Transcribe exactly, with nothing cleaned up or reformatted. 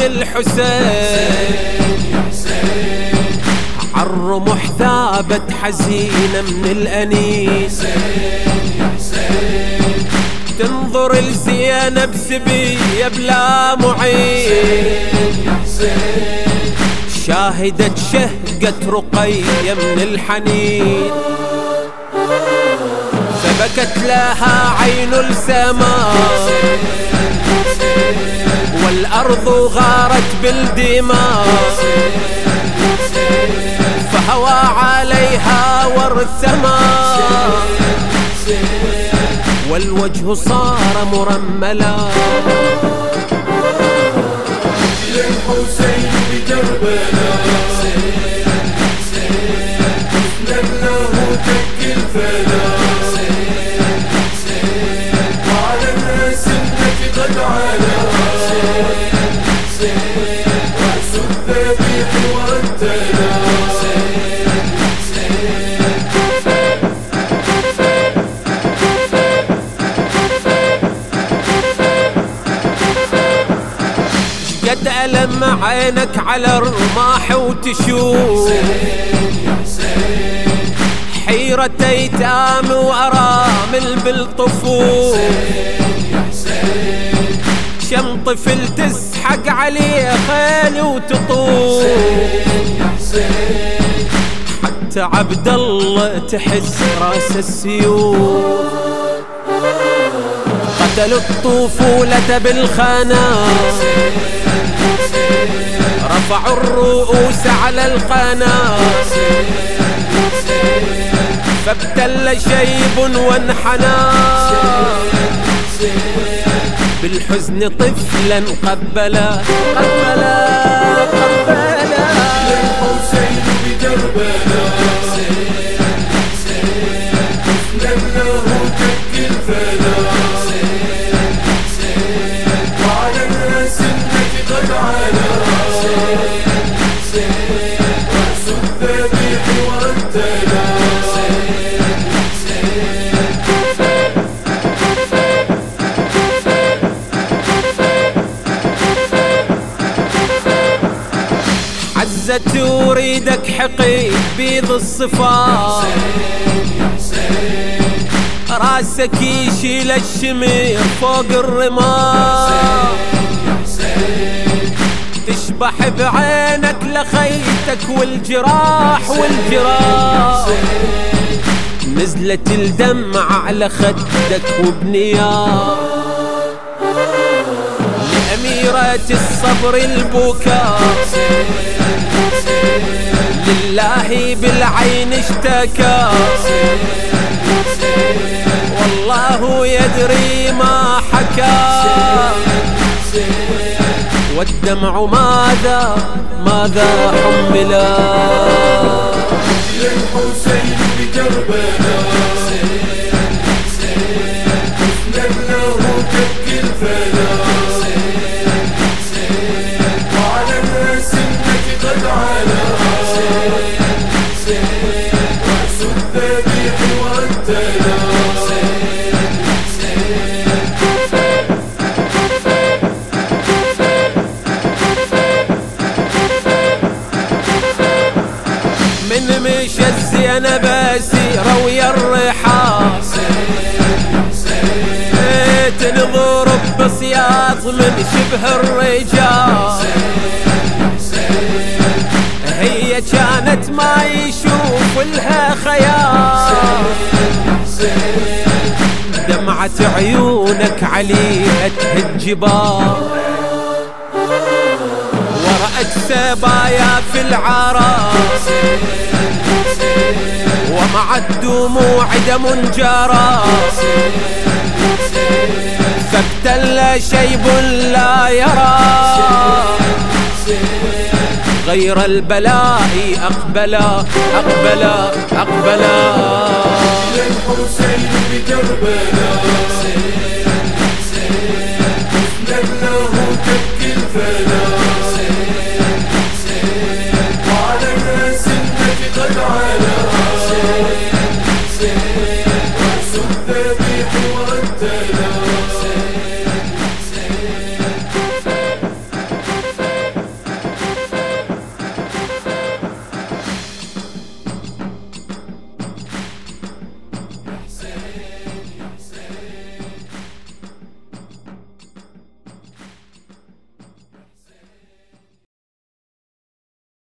الحسين، عالرمح ثابت حزينة من الأنيس، تنظر لزينب سبية بلا معين، شاهدت شهقة رقية من الحنين، فبكت لها عين السماء، والأرض غارت بالدماء، فهوى عليها وارتمى، والوجه صار مرملا. الحسين بكربلاء له تك الفداء، وعلى الناس انك قد علا، رأس الذبيح ورتلا. قد ألم عينك على الرماح وتشوف حيرة ايتام وارامل بالطفوف، شم طفل تسحق عليه خيل وتطوف، حتى عبد الله تحس راس السيوف، قتلوا الطفولة بالخناق، رفعوا الرؤوس على القناة، فابتل شيب وانحنى، بالحزن طفلا قبلا قبلا قبلا. الحسين بكربلاء له تك الفداء، وعلى الناس انك قد علا، رأس الذبيح ورتلا. عزت وريدك حقيق بيض الصفات، راسك يشيل الشمير فوق الرمال، تشبح بعينك لخيتك والجراح والجراح، نزلت الدمع على خدك وبنياه، لأميرة الصبر البكاء، لله بالعين اشتكى، والله يدري ما حكى، والدمع ماذا ماذا حملا. الحسين بكربلاء له تك الفداء، وعلى الناس انك قد علا، رأس الذبيح ورتلا. من مشى الزينب سيرة ويا الرحال، تنضرب بسياط من شبه الرجال، هي كانت ما يشوف لها خيال، دمعة عيونك عليها تهج جبال، ورأت سبايا في العراس، ومع الدموع دم جرى، فابتل شيب لا يرى، غير البلاء أقبلا أقبلا أقبلا. الحسين بكربلاء